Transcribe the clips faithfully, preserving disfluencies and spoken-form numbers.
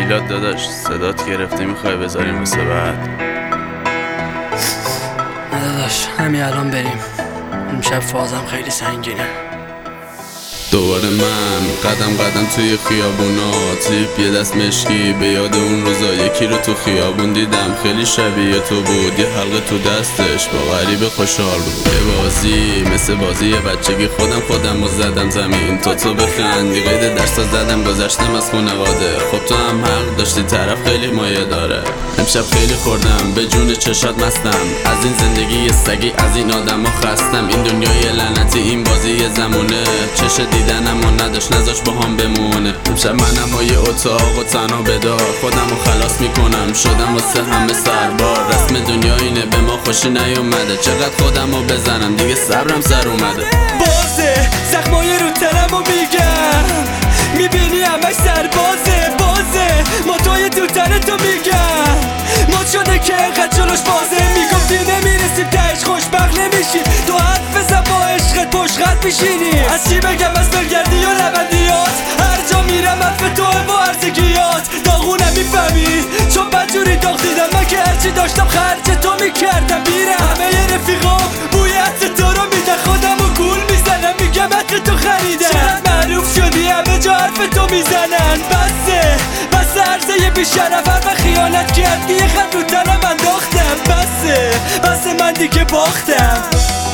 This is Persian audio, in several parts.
میلاد داداش صدات گرفته، میخوای بذاریم واسه بعد؟ نه داداش، همین الان بریم. امشب فازم خیلی سنگینه. دوباره من قدم قدم توی خیابونات، لیپ یه دست مشکی به یاد اون روزا. یکی رو تو خیابون دیدم خیلی شبیه تو بود، یه حلقه تو دستش با غریب خوشحال بود. یه بازی مثل بازی یه بچگی، خودم خودم رو زدم زمین تا تو بخندی. قید درسا زدم گذشتم از خونواده، خب تو هم حق داشتی، طرف خیلی مایه داره. امشب خیلی خوردم به جون چشات مستم، از این زندگی یه سگی از این آدم ها خستم. این دنیای لعنتی این بازی یه زمونه، چش دیدن اما نداشت نذاش با هم بمونه. امشب منم با یه اتاق و تنها بدار، خودم رو خلاص میکنم شدم واسه همه سربار. رسم دنیا اینه به ما خوشی نیومده، چقدر خودم رو بزنم دیگه صبرم سر اومده. بازه زخمای رو تنم رو میگم، میبینی همش سربازه. بازه موتوی تو تنه تو میگم، مات شده که اینقدر جلوش بازه. میگفتی نمیرسیم تهش خوشبخت نمیشی، تو حرف بزن با عشقت پشت میشینی. از چی بگم از بلگردی و لبندیات، هر جا میرم حرف توه و ارزگیات. داغونه میفهمی چون بدجوری داغ دیدم من که هرچی داشتم خرج تو میکردم. بیرم همه رفیقام بوی عطر تو رو میدن، خودم و گول میزنم میگم عطر تو خریدم. چقدر معروف شدی همه جا حرف تو میزنن. بسه بسه عرضه بیشرف و خیانت کردی، یه خط رو تنم انداختم. بسه بسه من دیگه باختم.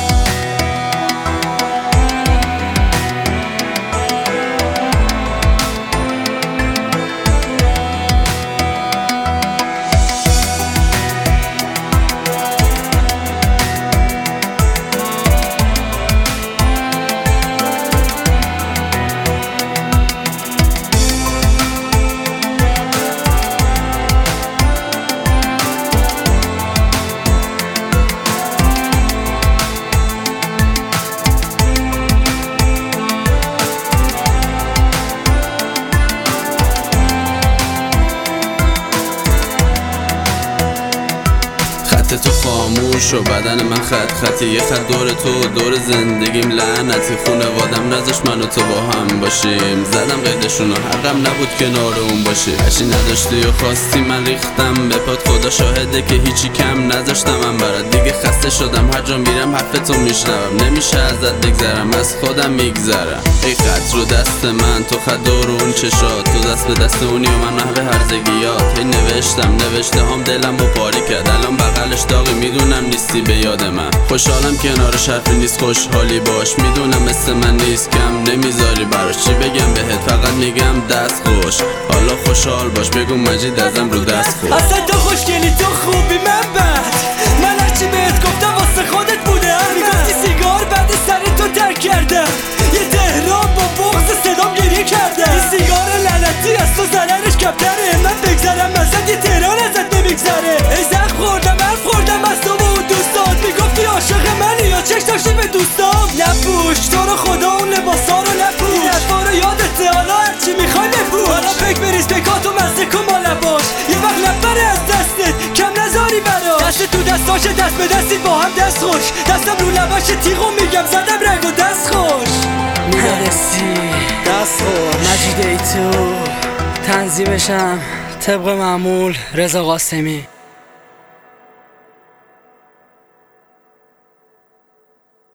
تو خاموش و بدن من خط خطی، یه خط دور تو دور زندگیم لعنتی. خونوادم نذاشت من و تو با هم باشیم، زدم قیدشون و حقم نبود کنار اون باشی. هشی نداشتی و خواستی من ریختم به پات، خدا شاهده که هیچی کم نذاشتم من برات. دیگه خسته شدم هر جا میرم حرف تو میشنوم، نمیشه ازت بگذرم از خودم میگذرم. ای خط رو دست من تو خط دور اون چشات، تو دست به دست اونی و من نحوه هرزگیات. هی نوشتم نوشته هم دلم رو پاره کرد، الان بغلش داغی میدونم نیستی به یاد من. خوشحالم کنارش حرفی نیست خوشحالی باش، میدونم مثل من نیست کم نمیذاری براش. چی بگم بهت فقط میگم دست خوش، حالا خوشحال باش بگو مجید ازم رو دست خوش. اصلا تو خوشگلی تو خوبی من بد، من هرچی بهت گفتم واسه خودت بوده. میگفتی سیگار بعد سر تو ترک کردم، یه تهران با بغض صدام گریه کردم. این سیگار لعنتی از تو ضررش کمتره، من بگذرم ازت یه تهران ازت نمیگذره. ای زخم خوردم حرف خوردم از تو و اون دوستات، میگفتی عاشق منی یا چشم داشتی به دوستام. نپوش تو رو خدا اون لباسا رو نپوش، این حرفا رو یادته حالا هرچی میخوای بپوش. حالا فکر بریز بکاتو مزه کن با لباش، یه وقت نپره از دستت کم نذاری براش. دست تو دستاشه دست به دستی با هم دست خوش، دستم رو لباشه تیغو میگم زدم رنگ و دست خوش. میدارستی دست خوش مجید ای تو، تنظیمشم طبق معمول رضا قاسمی.